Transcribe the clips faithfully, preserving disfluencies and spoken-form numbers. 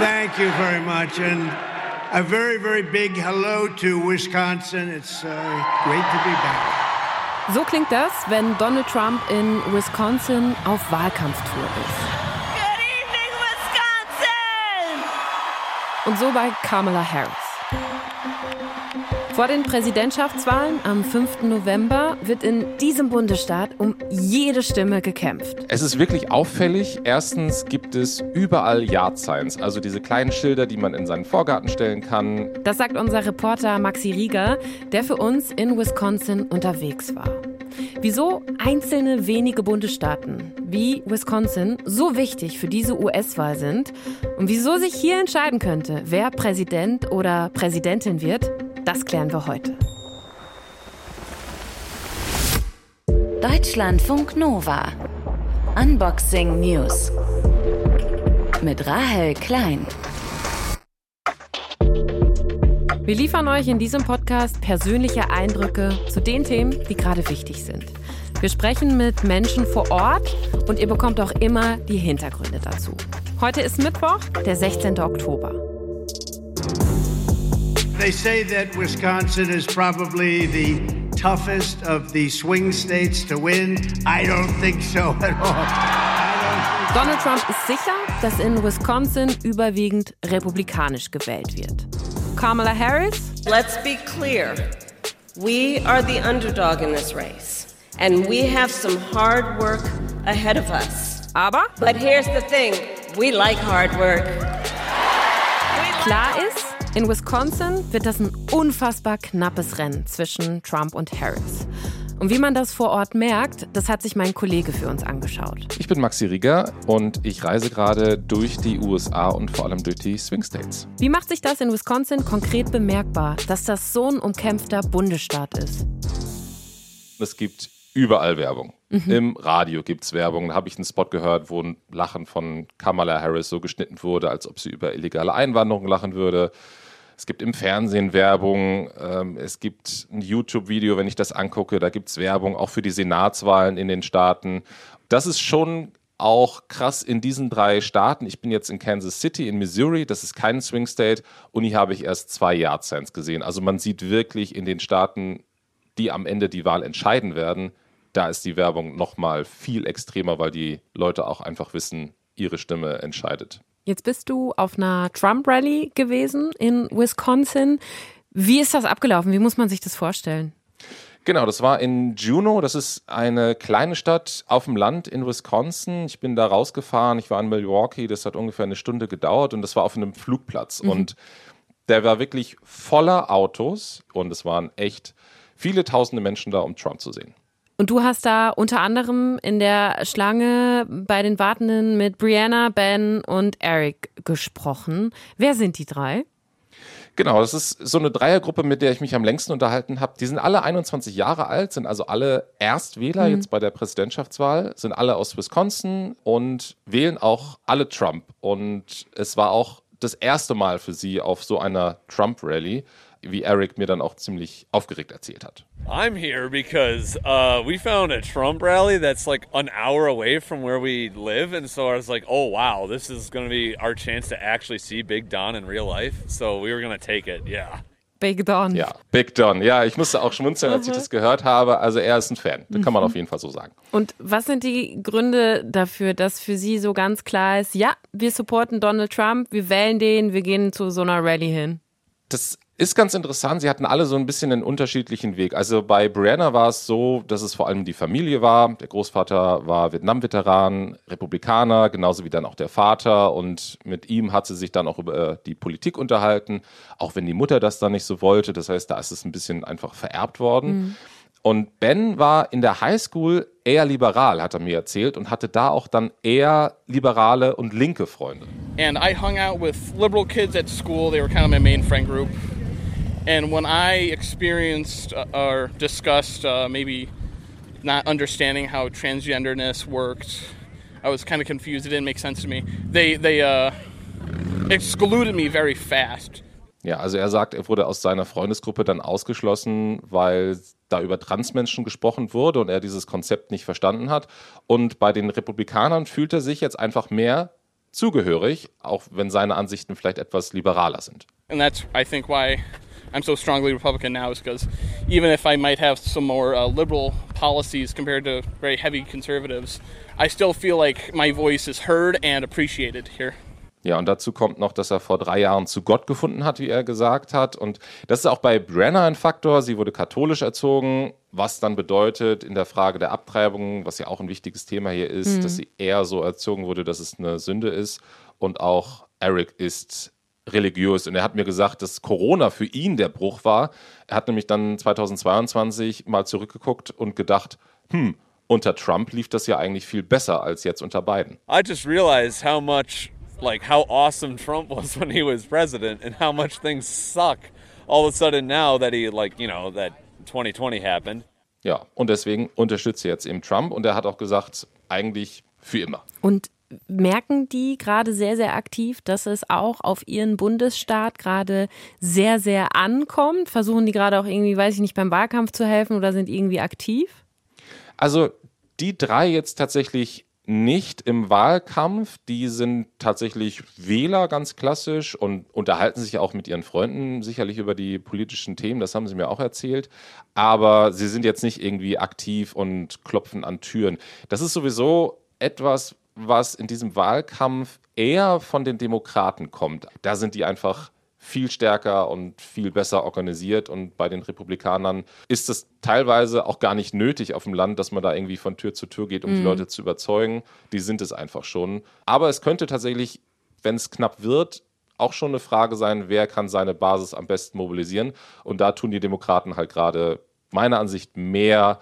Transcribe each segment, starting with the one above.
Thank you very much. And a very, very big hello to Wisconsin. It's uh, great to be back. So klingt das, wenn Donald Trump in Wisconsin auf Wahlkampftour ist. Good evening, Wisconsin! Und so bei Kamala Harris. Vor den Präsidentschaftswahlen am fünften November wird in diesem Bundesstaat um jede Stimme gekämpft. Es ist wirklich auffällig. Erstens gibt es überall Yard Signs, also diese kleinen Schilder, die man in seinen Vorgarten stellen kann. Das sagt unser Reporter Maxi Rieger, der für uns in Wisconsin unterwegs war. Wieso einzelne wenige Bundesstaaten wie Wisconsin so wichtig für diese U S-Wahl sind und wieso sich hier entscheiden könnte, wer Präsident oder Präsidentin wird, das klären wir heute. Deutschlandfunk Nova. Unboxing News. Mit Rahel Klein. Wir liefern euch in diesem Podcast persönliche Eindrücke zu den Themen, die gerade wichtig sind. Wir sprechen mit Menschen vor Ort und ihr bekommt auch immer die Hintergründe dazu. Heute ist Mittwoch, der sechzehnten Oktober. They say that Wisconsin is probably the toughest of the swing states to win. I don't think so at all. Donald Trump ist sicher, dass in Wisconsin überwiegend republikanisch gewählt wird. Kamala Harris? Let's be clear. We are the underdog in this race. And we have some hard work ahead of us. Aber? But here's the thing. We like hard work. Klar ist, in Wisconsin wird das ein unfassbar knappes Rennen zwischen Trump und Harris. Und wie man das vor Ort merkt, das hat sich mein Kollege für uns angeschaut. Ich bin Maxi Rieger und ich reise gerade durch die U S A und vor allem durch die Swing States. Wie macht sich das in Wisconsin konkret bemerkbar, dass das so ein umkämpfter Bundesstaat ist? Es gibt überall Werbung. Mhm. Im Radio gibt es Werbung. Da habe ich einen Spot gehört, wo ein Lachen von Kamala Harris so geschnitten wurde, als ob sie über illegale Einwanderung lachen würde. Es gibt im Fernsehen Werbung, ähm, es gibt ein YouTube-Video, wenn ich das angucke, da gibt es Werbung auch für die Senatswahlen in den Staaten. Das ist schon auch krass in diesen drei Staaten. Ich bin jetzt in Kansas City in Missouri, das ist kein Swing State und hier habe ich erst zwei Yard Signs gesehen. Also man sieht wirklich in den Staaten, die am Ende die Wahl entscheiden werden, da ist die Werbung nochmal viel extremer, weil die Leute auch einfach wissen, ihre Stimme entscheidet. Jetzt bist du auf einer Trump-Rally gewesen in Wisconsin. Wie ist das abgelaufen? Wie muss man sich das vorstellen? Genau, das war in Juneau. Das ist eine kleine Stadt auf dem Land in Wisconsin. Ich bin da rausgefahren. Ich war in Milwaukee. Das hat ungefähr eine Stunde gedauert und das war auf einem Flugplatz. Mhm. Und der war wirklich voller Autos und es waren echt viele tausende Menschen da, um Trump zu sehen. Und du hast da unter anderem in der Schlange bei den Wartenden mit Brianna, Ben und Eric gesprochen. Wer sind die drei? Genau, das ist so eine Dreiergruppe, mit der ich mich am längsten unterhalten habe. Die sind alle einundzwanzig Jahre alt, sind also alle Erstwähler mhm. jetzt bei der Präsidentschaftswahl, sind alle aus Wisconsin und wählen auch alle Trump. Und es war auch das erste Mal für sie auf so einer Trump-Rally, wie Eric mir dann auch ziemlich aufgeregt erzählt hat. I'm here because uh, we found a Trump rally that's like an hour away from where we live, and so I was like, oh wow, this is going to be our chance to actually see Big Don in real life, so we were going to take it, yeah. Big Don. Ja, Big Don. Ja, ich musste auch schmunzeln, als ich das gehört habe. Also er ist ein Fan, das kann man auf jeden Fall so sagen. Und was sind die Gründe dafür, dass für Sie so ganz klar ist, ja, wir supporten Donald Trump, wir wählen den, wir gehen zu so einer Rally hin? Das ist ganz interessant. Sie hatten alle so ein bisschen einen unterschiedlichen Weg. Also bei Brianna war es so, dass es vor allem die Familie war. Der Großvater war Vietnam-Veteran, Republikaner, genauso wie dann auch der Vater. Und mit ihm hat sie sich dann auch über die Politik unterhalten, auch wenn die Mutter das dann nicht so wollte. Das heißt, da ist es ein bisschen einfach vererbt worden. Mhm. Und Ben war in der Highschool eher liberal, hat er mir erzählt, und hatte da auch dann eher liberale und linke Freunde. And I hung out with liberal kids at school. They were kind of my main friend group. And when I experienced uh, or discussed uh, maybe not understanding how transgenderness worked, I was kind of confused. It didn't make sense to me. They they uh, excluded me very fast. Ja, also er sagt, er wurde aus seiner Freundesgruppe dann ausgeschlossen, weil da über Transmenschen gesprochen wurde und er dieses Konzept nicht verstanden hat. Und bei den Republikanern fühlt er sich jetzt einfach mehr zugehörig, auch wenn seine Ansichten vielleicht etwas liberaler sind. And that's, I think, why I'm so strongly Republican now, is because even if I might have some more uh, liberal policies compared to very heavy conservatives, I still feel like my voice is heard and appreciated here. Ja, und dazu kommt noch, dass er vor drei Jahren zu Gott gefunden hat, wie er gesagt hat. Und das ist auch bei Brenner ein Faktor. Sie wurde katholisch erzogen, was dann bedeutet in der Frage der Abtreibung, was ja auch ein wichtiges Thema hier ist, mhm. dass sie eher so erzogen wurde, dass es eine Sünde ist. Und auch Eric ist religiös. Und er hat mir gesagt, dass Corona für ihn der Bruch war. Er hat nämlich dann zweitausendzweiundzwanzig mal zurückgeguckt und gedacht, hm, unter Trump lief das ja eigentlich viel besser als jetzt unter Biden. I just realized how much like how awesome Trump was when he was president and how much things suck all of a sudden now that he like, you know, that twenty twenty happened. Ja, und deswegen unterstützt er jetzt eben Trump und er hat auch gesagt, eigentlich für immer. Und merken die gerade sehr, sehr aktiv, dass es auch auf ihren Bundesstaat gerade sehr, sehr ankommt? Versuchen die gerade auch irgendwie, weiß ich nicht, beim Wahlkampf zu helfen oder sind irgendwie aktiv? Also die drei jetzt tatsächlich nicht im Wahlkampf, die sind tatsächlich Wähler ganz klassisch und unterhalten sich auch mit ihren Freunden sicherlich über die politischen Themen, das haben sie mir auch erzählt, aber sie sind jetzt nicht irgendwie aktiv und klopfen an Türen. Das ist sowieso etwas, was in diesem Wahlkampf eher von den Demokraten kommt. Da sind die einfach viel stärker und viel besser organisiert und bei den Republikanern ist es teilweise auch gar nicht nötig auf dem Land, dass man da irgendwie von Tür zu Tür geht, um mhm. die Leute zu überzeugen. Die sind es einfach schon. Aber es könnte tatsächlich, wenn es knapp wird, auch schon eine Frage sein, wer kann seine Basis am besten mobilisieren. Und da tun die Demokraten halt gerade meiner Ansicht mehr,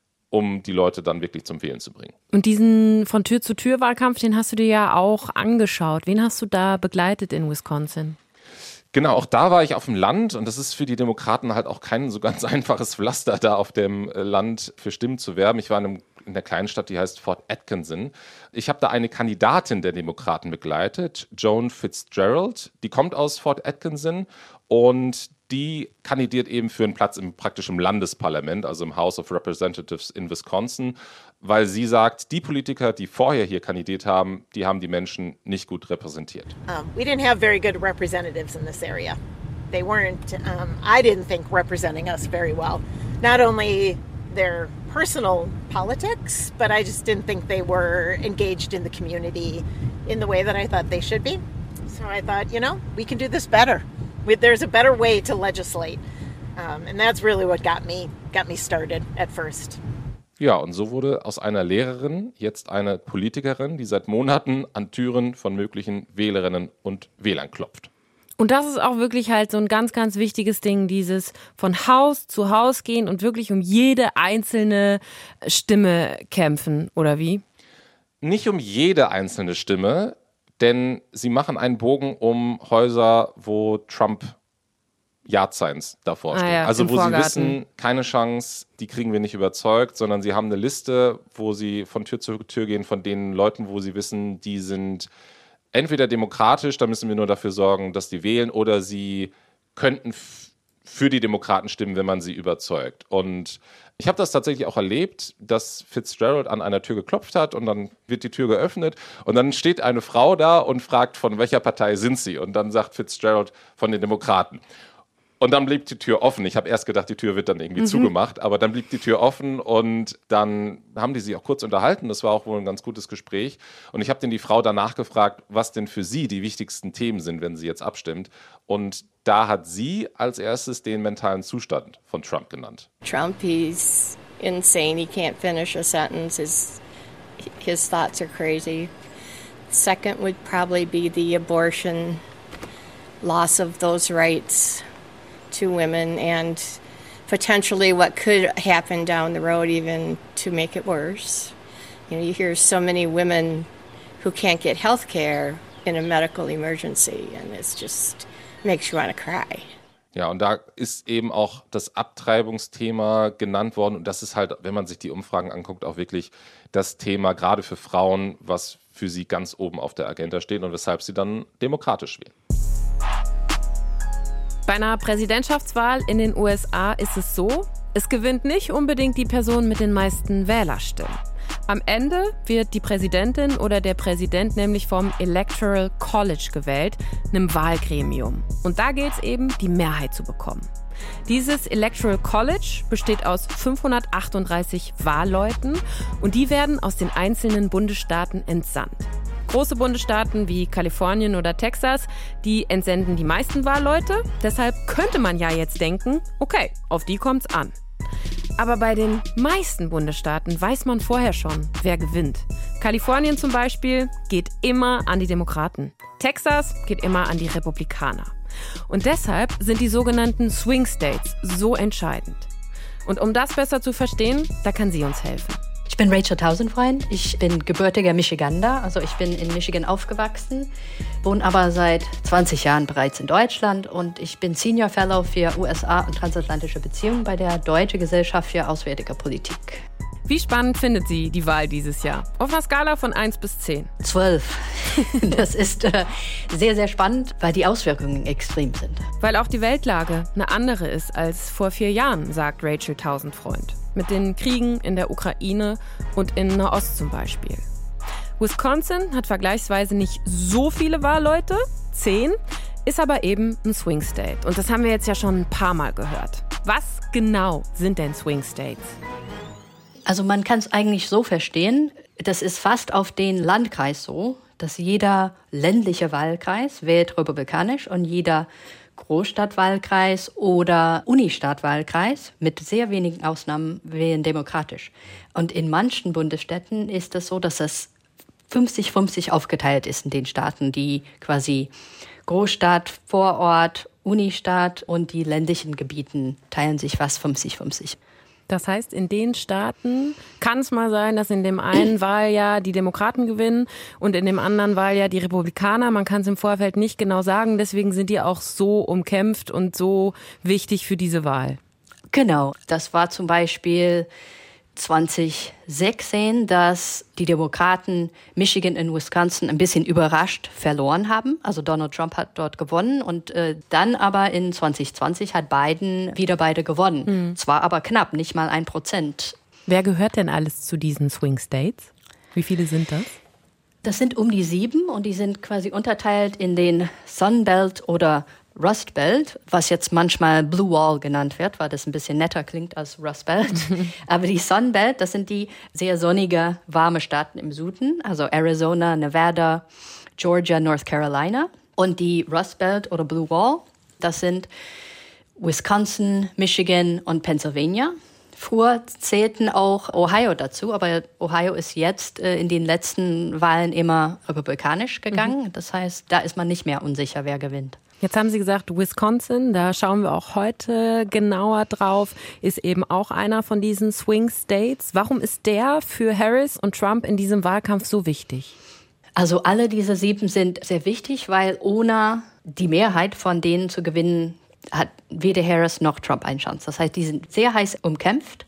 um die Leute dann wirklich zum Wählen zu bringen. Und diesen von Tür zu Tür Wahlkampf, den hast du dir ja auch angeschaut. Wen hast du da begleitet in Wisconsin? Genau, auch da war ich auf dem Land und das ist für die Demokraten halt auch kein so ganz einfaches Pflaster, da auf dem Land für Stimmen zu werben. Ich war in, einem, in einer kleinen Stadt, die heißt Fort Atkinson. Ich habe da eine Kandidatin der Demokraten begleitet, Joan Fitzgerald. Die kommt aus Fort Atkinson und die kandidiert eben für einen Platz im praktisch im Landesparlament, also im House of Representatives in Wisconsin, weil sie sagt, die Politiker, die vorher hier kandidiert haben, die haben die Menschen nicht gut repräsentiert. Um, we didn't have very good representatives in this area. They weren't, um, I didn't think, representing us very well. Not only their personal politics, but I just didn't think they were engaged in the community in the way that I thought they should be. So I thought, you know, we can do this better. There's a better way to legislate. Um, and that's really what got me, got me started at first. Ja, und so wurde aus einer Lehrerin jetzt eine Politikerin, die seit Monaten an Türen von möglichen Wählerinnen und Wählern klopft. Und das ist auch wirklich halt so ein ganz, ganz wichtiges Ding, dieses von Haus zu Haus gehen und wirklich um jede einzelne Stimme kämpfen, oder wie? Nicht um jede einzelne Stimme, denn sie machen einen Bogen um Häuser, wo Trump Yard-Signs davor stehen. Ah ja, also wo Vorgarten. Sie wissen, keine Chance, die kriegen wir nicht überzeugt, sondern sie haben eine Liste, wo sie von Tür zu Tür gehen, von den Leuten, wo sie wissen, die sind entweder demokratisch, da müssen wir nur dafür sorgen, dass die wählen, oder sie könnten f- für die Demokraten stimmen, wenn man sie überzeugt. Und ich habe das tatsächlich auch erlebt, dass Fitzgerald an einer Tür geklopft hat und dann wird die Tür geöffnet und dann steht eine Frau da und fragt, von welcher Partei sind sie? Und dann sagt Fitzgerald, von den Demokraten. Und dann blieb die Tür offen. Ich habe erst gedacht, die Tür wird dann irgendwie mhm. zugemacht, aber dann blieb die Tür offen und dann haben die sich auch kurz unterhalten. Das war auch wohl ein ganz gutes Gespräch. Und ich habe dann die Frau danach gefragt, was denn für sie die wichtigsten Themen sind, wenn sie jetzt abstimmt. Und da hat sie als erstes den mentalen Zustand von Trump genannt. Trump, he's insane. He can't finish a sentence. His, his thoughts are crazy. Second would probably be the abortion, loss of those rights to women, and potentially what could happen down the road even to make it worse. You know, you hear so many women who can't get health care in a medical emergency, and it's just makes you want to cry. Ja, und da ist eben auch das Abtreibungsthema genannt worden. Und das ist halt, wenn man sich die Umfragen anguckt, auch wirklich das Thema, gerade für Frauen, was für sie ganz oben auf der Agenda steht und weshalb sie dann demokratisch wählen. Bei einer Präsidentschaftswahl in den U S A ist es so, es gewinnt nicht unbedingt die Person mit den meisten Wählerstimmen. Am Ende wird die Präsidentin oder der Präsident nämlich vom Electoral College gewählt, einem Wahlgremium. Und da gilt es eben, die Mehrheit zu bekommen. Dieses Electoral College besteht aus fünfhundertachtunddreißig Wahlleuten und die werden aus den einzelnen Bundesstaaten entsandt. Große Bundesstaaten wie Kalifornien oder Texas, die entsenden die meisten Wahlleute. Deshalb könnte man ja jetzt denken, okay, auf die kommt's an. Aber bei den meisten Bundesstaaten weiß man vorher schon, wer gewinnt. Kalifornien zum Beispiel geht immer an die Demokraten. Texas geht immer an die Republikaner. Und deshalb sind die sogenannten Swing States so entscheidend. Und um das besser zu verstehen, da kann sie uns helfen. Ich bin Rachel Tausendfreund, ich bin gebürtiger Michigander, also ich bin in Michigan aufgewachsen, wohne aber seit zwanzig Jahren bereits in Deutschland und ich bin Senior Fellow für U S A und transatlantische Beziehungen bei der Deutschen Gesellschaft für Auswärtige Politik. Wie spannend findet sie die Wahl dieses Jahr? Auf einer Skala von eins bis zehn. zwölf. Das ist äh, sehr, sehr spannend, weil die Auswirkungen extrem sind. Weil auch die Weltlage eine andere ist als vor vier Jahren, sagt Rachel Tausendfreund. Mit den Kriegen in der Ukraine und in Nahost zum Beispiel. Wisconsin hat vergleichsweise nicht so viele Wahlleute, zehn, ist aber eben ein Swing State. Und das haben wir jetzt ja schon ein paar Mal gehört. Was genau sind denn Swing States? Also man kann es eigentlich so verstehen, das ist fast auf den Landkreis so, dass jeder ländliche Wahlkreis wählt republikanisch und jeder Großstadtwahlkreis oder Unistadtwahlkreis mit sehr wenigen Ausnahmen wählen demokratisch. Und in manchen Bundesstädten ist es so, dass das fünfzig fünfzig aufgeteilt ist in den Staaten, die quasi Großstadt, Vorort, Unistadt und die ländlichen Gebieten teilen sich fast fünfzig fünfzig. Das heißt, in den Staaten kann es mal sein, dass in dem einen Wahljahr die Demokraten gewinnen und in dem anderen Wahljahr die Republikaner. Man kann es im Vorfeld nicht genau sagen, deswegen sind die auch so umkämpft und so wichtig für diese Wahl. Genau, das war zum Beispiel zwanzig sechzehn, dass die Demokraten Michigan und Wisconsin ein bisschen überrascht verloren haben. Also Donald Trump hat dort gewonnen und äh, dann aber in zwanzig zwanzig hat Biden wieder beide gewonnen. Mhm. Zwar aber knapp, nicht mal ein Prozent. Wer gehört denn alles zu diesen Swing States? Wie viele sind das? Das sind um die sieben und die sind quasi unterteilt in den Sun Belt oder Rust Belt, was jetzt manchmal Blue Wall genannt wird, weil das ein bisschen netter klingt als Rust Belt. Aber die Sun Belt, das sind die sehr sonnige, warme Staaten im Süden, also Arizona, Nevada, Georgia, North Carolina. Und die Rust Belt oder Blue Wall, das sind Wisconsin, Michigan und Pennsylvania. Früher zählten auch Ohio dazu, aber Ohio ist jetzt äh, in den letzten Wahlen immer republikanisch gegangen. Mhm. Das heißt, da ist man nicht mehr unsicher, wer gewinnt. Jetzt haben Sie gesagt, Wisconsin, da schauen wir auch heute genauer drauf, ist eben auch einer von diesen Swing States. Warum ist der für Harris und Trump in diesem Wahlkampf so wichtig? Also alle diese sieben sind sehr wichtig, weil ohne die Mehrheit von denen zu gewinnen, hat weder Harris noch Trump eine Chance. Das heißt, die sind sehr heiß umkämpft.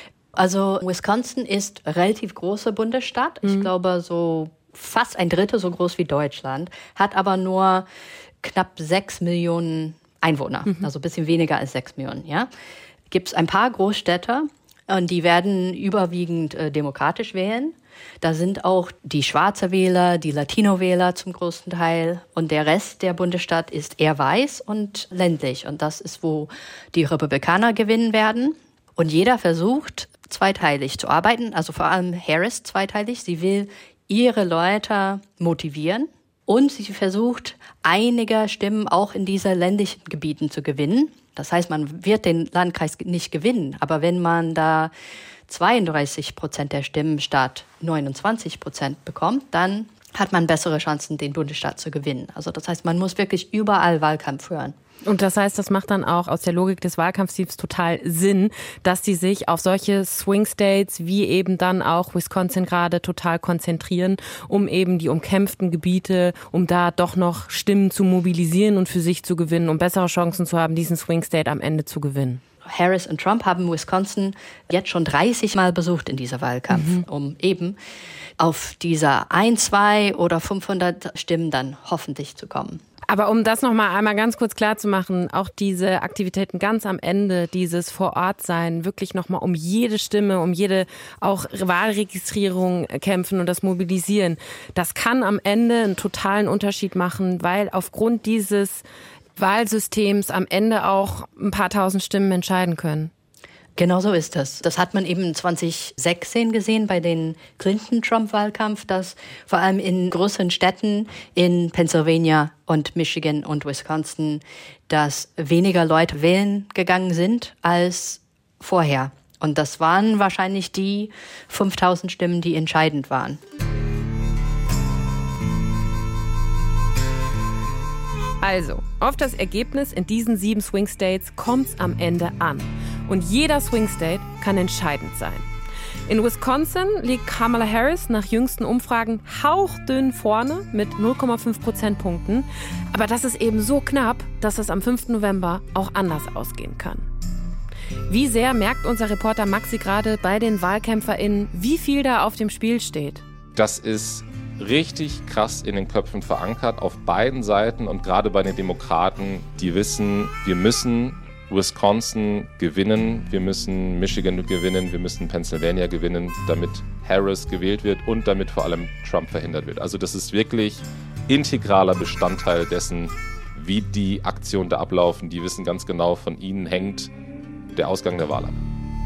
Also Wisconsin ist ein relativ großer Bundesstaat. Ich mhm. glaube, so fast ein Drittel so groß wie Deutschland, hat aber nur knapp sechs Millionen Einwohner, mhm. also ein bisschen weniger als sechs Millionen. Ja, gibt es ein paar Großstädte und die werden überwiegend äh, demokratisch wählen. Da sind auch die schwarze Wähler, die Latino-Wähler zum größten Teil und der Rest der Bundesstaat ist eher weiß und ländlich und das ist, wo die Republikaner gewinnen werden. Und jeder versucht, zweiteilig zu arbeiten, also vor allem Harris zweiteilig. Sie will ihre Leute motivieren. Und sie versucht, einige Stimmen auch in diese ländlichen Gebieten zu gewinnen. Das heißt, man wird den Landkreis nicht gewinnen. Aber wenn man da zweiunddreißig Prozent der Stimmen statt neunundzwanzig Prozent bekommt, dann hat man bessere Chancen, den Bundesstaat zu gewinnen. Also das heißt, man muss wirklich überall Wahlkampf führen. Und das heißt, das macht dann auch aus der Logik des Wahlkampfteams total Sinn, dass die sich auf solche Swing States wie eben dann auch Wisconsin gerade total konzentrieren, um eben die umkämpften Gebiete, um da doch noch Stimmen zu mobilisieren und für sich zu gewinnen, um bessere Chancen zu haben, diesen Swing State am Ende zu gewinnen. Harris und Trump haben Wisconsin jetzt schon dreißig Mal besucht in dieser Wahlkampf, mhm. um eben auf dieser ein, zwei oder fünfhundert Stimmen dann hoffentlich zu kommen. Aber um das noch mal einmal ganz kurz klar zu machen, auch diese Aktivitäten ganz am Ende, dieses Vor-Ort-Sein, wirklich noch mal um jede Stimme, um jede auch Wahlregistrierung kämpfen und das Mobilisieren, das kann am Ende einen totalen Unterschied machen, weil aufgrund dieses Wahlsystems am Ende auch ein paar tausend Stimmen entscheiden können. Genau so ist das. Das hat man eben zwanzig sechzehn gesehen bei den Clinton-Trump-Wahlkampf, dass vor allem in größeren Städten in Pennsylvania und Michigan und Wisconsin, dass weniger Leute wählen gegangen sind als vorher. Und das waren wahrscheinlich die fünftausend Stimmen, die entscheidend waren. Also, auf das Ergebnis in diesen sieben Swing States kommt's am Ende an. Und jeder Swing State kann entscheidend sein. In Wisconsin liegt Kamala Harris nach jüngsten Umfragen hauchdünn vorne mit null Komma fünf Prozentpunkten. Aber das ist eben so knapp, dass es am fünften November auch anders ausgehen kann. Wie sehr merkt unser Reporter Maxi gerade bei den WahlkämpferInnen, wie viel da auf dem Spiel steht? Das ist richtig krass in den Köpfen verankert auf beiden Seiten und gerade bei den Demokraten, die wissen, wir müssen Wisconsin gewinnen, wir müssen Michigan gewinnen, wir müssen Pennsylvania gewinnen, damit Harris gewählt wird und damit vor allem Trump verhindert wird. Also das ist wirklich integraler Bestandteil dessen, wie die Aktionen da ablaufen. Die wissen ganz genau, von ihnen hängt der Ausgang der Wahl ab.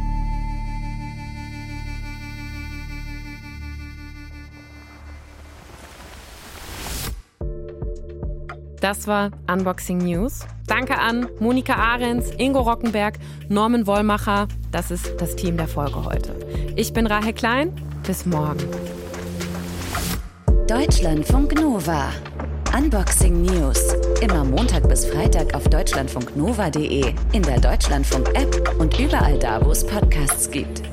Das war Unboxing News. Danke an Monika Ahrens, Ingo Rockenberg, Norman Wollmacher. Das ist das Team der Folge heute. Ich bin Rahel Klein. Bis morgen. Deutschlandfunk Nova. Unboxing News. Immer Montag bis Freitag auf deutschlandfunknova punkt de, in der Deutschlandfunk-App und überall da, wo es Podcasts gibt.